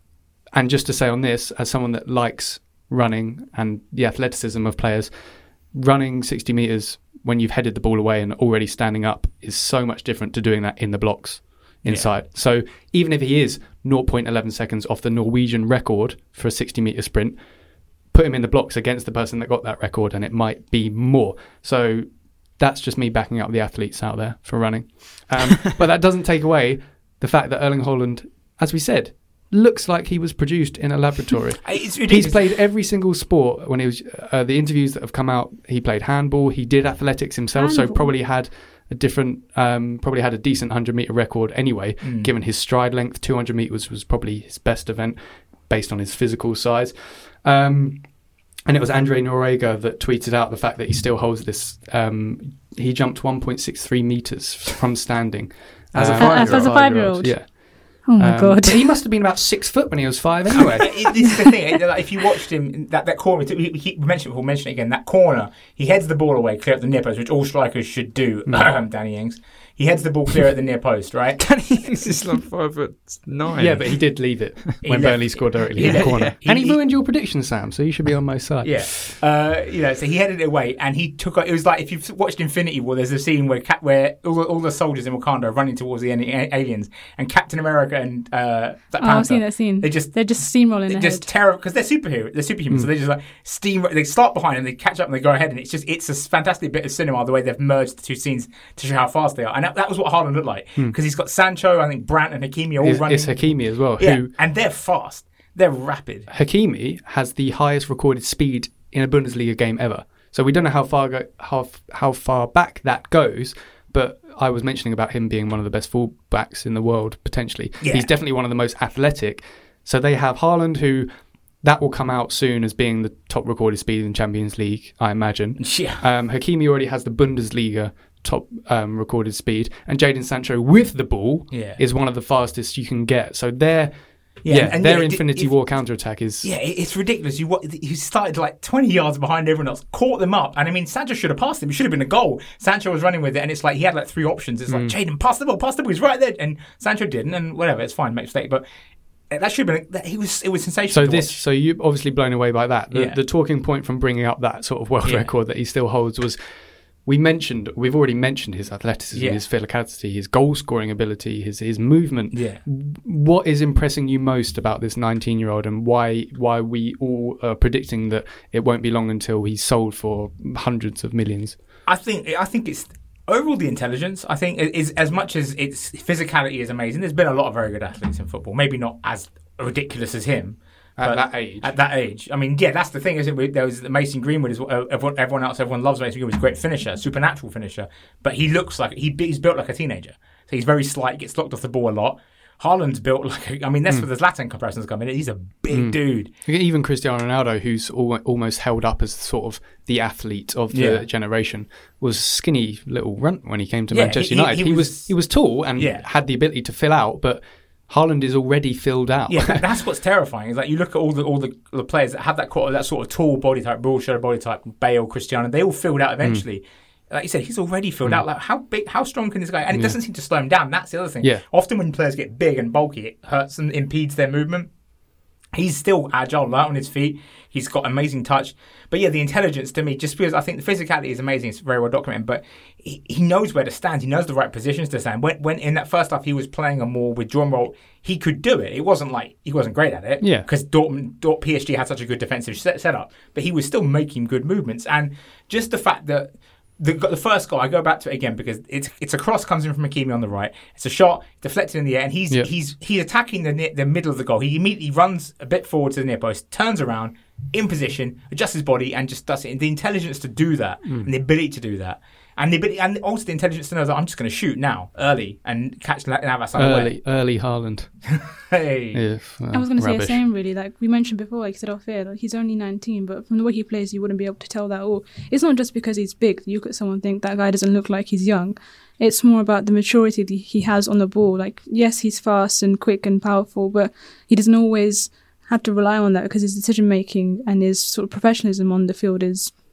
And just to say on this, as someone that likes running and the athleticism of players, running sixty metres when you've headed the ball away and already standing up is so much different to doing that in the blocks inside. Yeah. So even if he is zero point one one seconds off the Norwegian record for a sixty metre sprint, put him in the blocks against the person that got that record and it might be more. So that's just me backing up the athletes out there for running. Um, but that doesn't take away the fact that Erling Haaland, as we said, looks like he was produced in a laboratory. It's He's played every single sport. When he was uh, the interviews that have come out, he played handball. He did athletics himself, handball. So probably had a different, um, probably had a decent hundred meter record anyway. Mm. Given his stride length, two hundred meters was probably his best event based on his physical size. Um, and it was Andre Noriega that tweeted out the fact that he still holds this. Um, he jumped one point six three meters from standing as a five-year-old. As a five-year-old, yeah. Oh my um, god! He must have been about six foot when he was five, anyway. This is the thing. If you watched him, that that corner, we, we mentioned it. We'll mention it again. That corner, he heads the ball away, clear up the near post, which all strikers should do. Mm. Danny Ings. He heads the ball clear at the near post, right? Danny Ings is like five foot nine. Yeah, but he did leave it when Burnley scored directly in the corner, yeah. and he, he ruined your prediction, Sam. So you should be on my side. Yeah, uh, you know. So he headed it away, and he took. It was like if you've watched Infinity War, there's a scene where where all the, all the soldiers in Wakanda are running towards the aliens, and Captain America and uh, Black Panther, oh, I've seen that scene. They just they're just steamrolling. They just terrible because they're superhero. They're superhuman, mm. so they just like steam. They start behind and they catch up and they go ahead, and it's just it's a fantastic bit of cinema the way they've merged the two scenes to show how fast they are, and that, that was what Haaland looked like because hmm. he's got Sancho, I think Brandt and Hakimi are all it's, running. It's Hakimi as well, yeah, who and they're fast, they're rapid. Hakimi has the highest recorded speed in a Bundesliga game ever. So we don't know how far go, how how far back that goes, but I was mentioning about him being one of the best fullbacks in the world potentially. Yeah. He's definitely one of the most athletic. So they have Haaland, who that will come out soon as being the top recorded speed in Champions League, I imagine. Yeah. Um, Hakimi already has the Bundesliga top um, recorded speed, and Jadon Sancho with the ball yeah. is one of the fastest you can get. So their yeah, yeah and their yeah, Infinity it, War counter-attack is yeah, it's ridiculous. You he started like twenty yards behind everyone else, caught them up, and I mean Sancho should have passed him. It should have been a goal. Sancho was running with it, and it's like he had like three options. It's like mm. Jadon, pass the ball, pass the ball. He's right there, and Sancho didn't, and whatever. It's fine, make mistake, but. That should have been. He was. It was sensational. So to this. watch. So you obviously blown away by that. The, yeah. the talking point from bringing up that sort of world yeah. record that he still holds was, we mentioned. We've already mentioned his athleticism, yeah. his physicality, his goal scoring ability, his his movement. Yeah. What is impressing you most about this nineteen year old, and why why we all are predicting that it won't be long until he's sold for hundreds of millions? I think. I think it's. Overall, the intelligence, I think, is as much as its physicality is amazing. There's been a lot of very good athletes in football. Maybe not as ridiculous as him. At that age. At that age. I mean, yeah, that's the thing, isn't it? There was Mason Greenwood, is uh, everyone, everyone else, everyone loves Mason Greenwood. He's a great finisher, supernatural finisher. But he looks like, he, he's built like a teenager. So he's very slight, gets knocked off the ball a lot. Haaland's built like, a, I mean, that's mm. where the Zlatan comparisons come in. He's a big mm. dude. Even Cristiano Ronaldo, who's al- almost held up as sort of the athlete of the yeah. generation, was skinny little runt when he came to yeah, Manchester he, United. He, he, he was, was he was tall and yeah. had the ability to fill out, but Haaland is already filled out. Yeah, that, that's what's terrifying. Is like you look at all the all the, the players that have that that sort of tall body type, broad-shouldered body type, Bale, Cristiano, they all filled out eventually. Mm. Like you said, he's already filled mm. out. Like how big, how strong can this guy? And it yeah. doesn't seem to slow him down. That's the other thing. Yeah. Often when players get big and bulky, it hurts and impedes their movement. He's still agile, light on his feet. He's got amazing touch. But yeah, the intelligence to me, just because I think the physicality is amazing, it's very well documented, but he, he knows where to stand. He knows the right positions to stand. When, when in that first half he was playing a more withdrawn role, he could do it. It wasn't like he wasn't great at it. Yeah. Because Dortmund, Dort, P S G had such a good defensive set, setup. But he was still making good movements. And just the fact that The, the first goal, I go back to it again because it's it's a cross comes in from Hakimi on the right. It's a shot deflected in the air, and he's yeah. he's he's attacking the the middle of the goal. He immediately runs a bit forward to the near post, turns around in position, adjusts his body, and just does it. And the intelligence to do that, mm. and the ability to do that, and the ability, and also the intelligence to know that I'm just going to shoot now, early, and catch Navas early, away. early Haaland. Hey, if, uh, I was going to say the rubbish. same. Really, like we mentioned before, like you said off air, like he's only nineteen, but from the way he plays, you wouldn't be able to tell that. Or it's not just because he's big. You could someone think that guy doesn't look like he's young. It's more about the maturity that he has on the ball. Like yes, he's fast and quick and powerful, but he doesn't always have to rely on that because his decision making and his sort of professionalism on the field is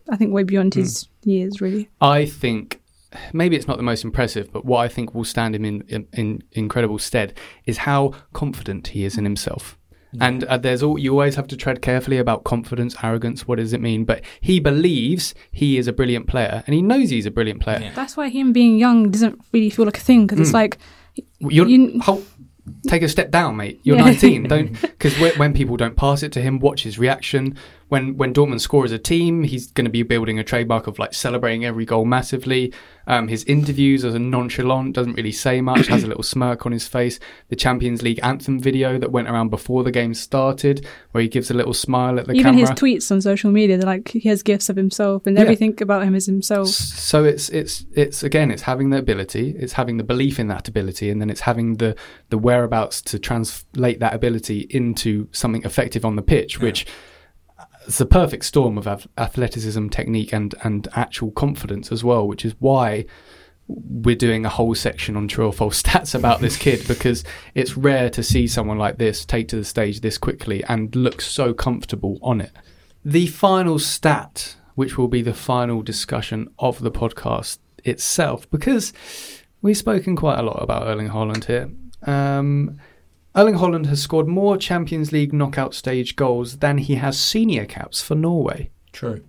I think, way beyond his mm. years, really. I think maybe it's not the most impressive, but what I think will stand him in, in, in incredible stead is how confident he is in himself. Yeah. And uh, there's all, you always have to tread carefully about confidence, arrogance. What does it mean? But he believes he is a brilliant player, and he knows he's a brilliant player. Yeah. That's why him being young doesn't really feel like a thing, because mm. it's like you're, you, hold, take a step down, mate. You're yeah. nineteen. Don't because when people don't pass it to him, watch his reaction. When when Dortmund score as a team, he's going to be building a trademark of like celebrating every goal massively. Um, his interviews as a nonchalant, doesn't really say much, has a little smirk on his face. The Champions League anthem video that went around before the game started, where he gives a little smile at the Even camera. Even his tweets on social media, they're like he has gifs of himself, and yeah. everything about him is himself. So it's it's it's again, it's having the ability, it's having the belief in that ability, and then it's having the the whereabouts to translate that ability into something effective on the pitch, yeah. which. It's the perfect storm of athleticism, technique, and, and actual confidence as well, which is why we're doing a whole section on true or false stats about this kid, because it's rare to see someone like this take to the stage this quickly and look so comfortable on it. The final stat, which will be the final discussion of the podcast itself, because we've spoken quite a lot about Erling Haaland here. Um... Erling Haaland has scored more Champions League knockout stage goals than he has senior caps for Norway. True.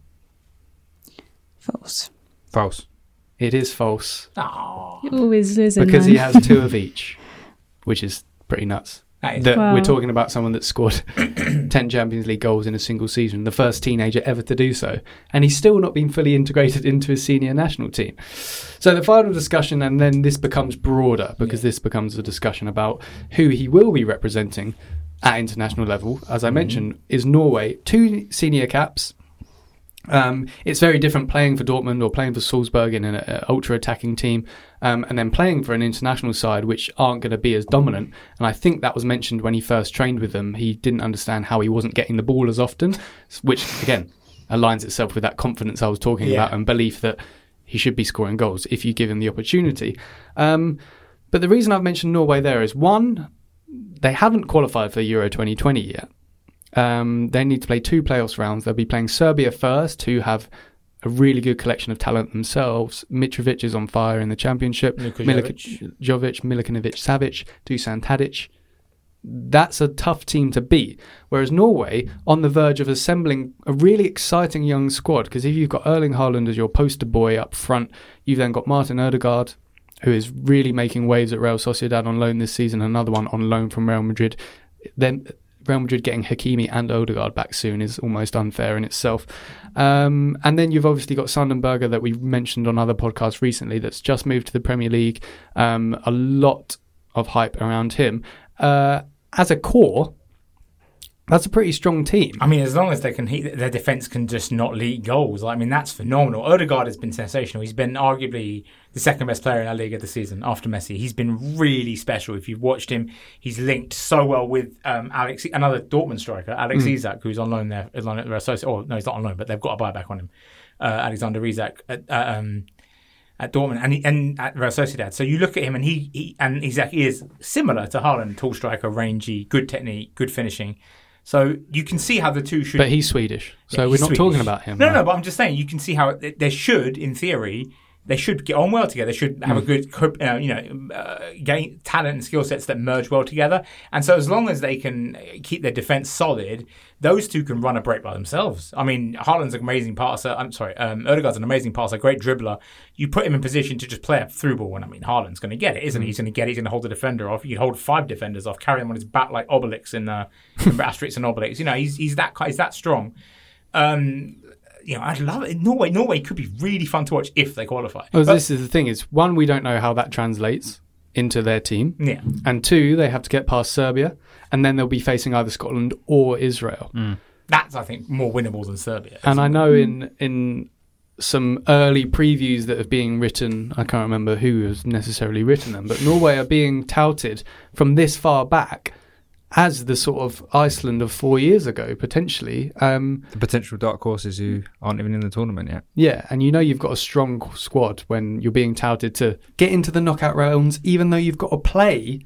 False. False. It is false. Aww. You always lose it, Because man. he has two of each, which is pretty nuts. That is that wow. We're talking about someone that scored ten Champions League goals in a single season, the first teenager ever to do so, and he's still not been fully integrated into his senior national team. So the final discussion, and then this becomes broader, because yeah. this becomes a discussion about who he will be representing at international level, as I mm-hmm. mentioned, is Norway. Two senior caps. Um, it's very different playing for Dortmund or playing for Salzburg in an ultra-attacking team, um, and then playing for an international side which aren't going to be as dominant. And I think that was mentioned when he first trained with them. He didn't understand how he wasn't getting the ball as often, which, again, aligns itself with that confidence I was talking yeah. about and belief that he should be scoring goals if you give him the opportunity. Um, but the reason I've mentioned Norway there is, one, they haven't qualified for Euro twenty twenty yet. Um, they need to play two playoffs rounds. They'll be playing Serbia first, who have a really good collection of talent themselves. Mitrovic is on fire in the championship. Milosevic, Jovic, Milinkovic, Savic, Dusan Tadic. That's a tough team to beat. Whereas Norway, on the verge of assembling a really exciting young squad, because if you've got Erling Haaland as your poster boy up front, you've then got Martin Ødegaard, who is really making waves at Real Sociedad on loan this season, another one on loan from Real Madrid. Then Real Madrid getting Hakimi and Ødegaard back soon is almost unfair in itself. Um, and then you've obviously got Sandenberger that we've mentioned on other podcasts recently that's just moved to the Premier League. Um, a lot of hype around him. Uh, as a core, that's a pretty strong team. I mean, as long as they can, he, their defence can just not leak goals. I mean, that's phenomenal. Ødegaard has been sensational. He's been arguably the second best player in La Liga this season after Messi. He's been really special. If you've watched him, he's linked so well with um, Alex, another Dortmund striker, Alex mm. Isak, who's on loan there. On, or no, he's not on loan, but they've got a buyback on him. Uh, Alexander Isak at, uh, um, at Dortmund and, he, and at Real Sociedad. So you look at him, and he, he and Isak is similar to Haaland, tall striker, rangy, good technique, good finishing. So you can see how the two should... But he's Swedish, so yeah, we're not Swedish. talking about him. No, right? no, but I'm just saying, you can see how it, they should, in theory, they should get on well together. They should have mm. a good, uh, you know, uh, gain talent and skill sets that merge well together. And so as long as they can keep their defence solid, those two can run a break by themselves. I mean, Haaland's an amazing passer. I'm sorry, um, Ødegaard's an amazing passer, great dribbler. You put him in position to just play a through ball, and I mean, Haaland's going to get it, isn't mm. he? He's going to get it. He's going to hold the defender off. You can hold five defenders off, carry him on his back like Obelix in uh, Asterix and Obelix. You know, he's he's that he's that strong. Um, you know, I'd love it. Norway, Norway could be really fun to watch if they qualify. Well, but, this is the thing: is one, we don't know how that translates into their team. Yeah. And two, they have to get past Serbia, and then they'll be facing either Scotland or Israel. Mm. That's, I think, more winnable than Serbia. And I know in in some early previews that are being written, I can't remember who has necessarily written them, but Norway are being touted from this far back as the sort of Iceland of four years ago, potentially. Um, the potential dark horses who aren't even in the tournament yet. Yeah, and you know you've got a strong squad when you're being touted to get into the knockout rounds, even though you've got to play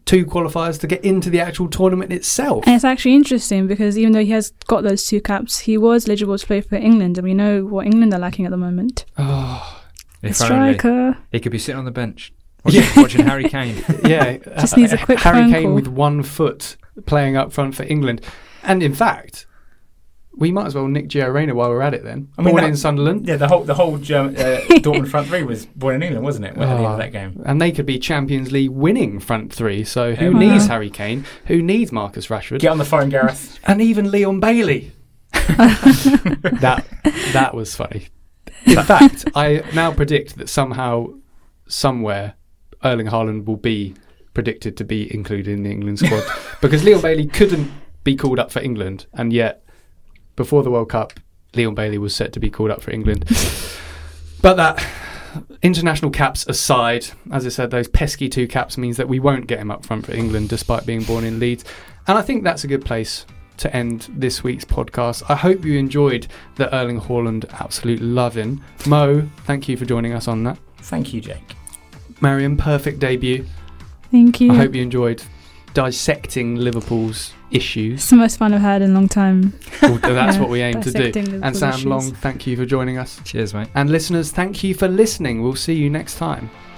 two qualifiers to get into the actual tournament itself. And it's actually interesting because even though he has got those two caps, he was eligible to play for England, and we know what England are lacking at the moment. Oh, A If only striker. he could be sitting on the bench watching, watching Harry Kane. yeah. Just needs a quick Harry phone Kane call. with one foot playing up front for England. And in fact, we might as well nick Gio Reyna while we're at it then. I mean, Born that- in Sunderland. Yeah, the whole the whole German, uh, Dortmund front three was born in England, wasn't it? At the end of that game. And they could be Champions League winning front three. So who Yeah. needs Wow. Harry Kane? Who needs Marcus Rashford? Get on the phone, Gareth. And even Leon Bailey. that that was funny. In fact, I now predict that somehow, somewhere, Erling Haaland will be predicted to be included in the England squad because Leon Bailey couldn't be called up for England, and yet before the World Cup, Leon Bailey was set to be called up for England. But that, international caps aside, as I said, those pesky two caps means that we won't get him up front for England despite being born in Leeds. And I think that's a good place to end this week's podcast. I hope you enjoyed the Erling Haaland absolute loving. Mo, thank you for joining us on that. Thank you, Jake. Mariam, perfect debut. Thank you. I hope you enjoyed dissecting Liverpool's issues. It's the most fun I've had in a long time. Well, that's Yeah, what we aim to do. dissecting And Liverpool Sam issues. Long, thank you for joining us. Cheers, mate. And listeners, thank you for listening. We'll see you next time.